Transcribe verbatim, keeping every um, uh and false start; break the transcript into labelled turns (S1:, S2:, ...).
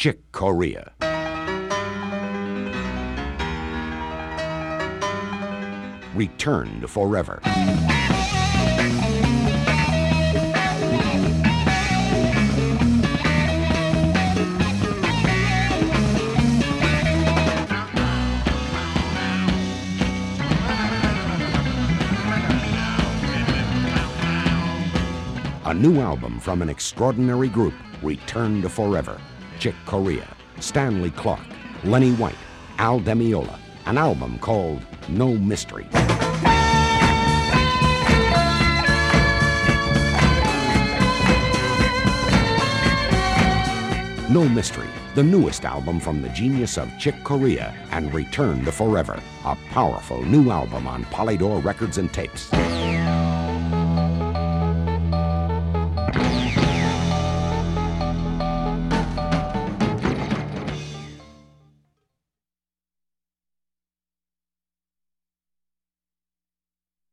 S1: Chick Corea. Return to Forever. A new album from an extraordinary group, Return to Forever. Chick Corea, Stanley Clarke, Lenny White, Al Di Meola. An album called No Mystery. No Mystery, the newest album from the genius of Chick Corea and Return to Forever. A powerful new album on Polydor Records and Tapes.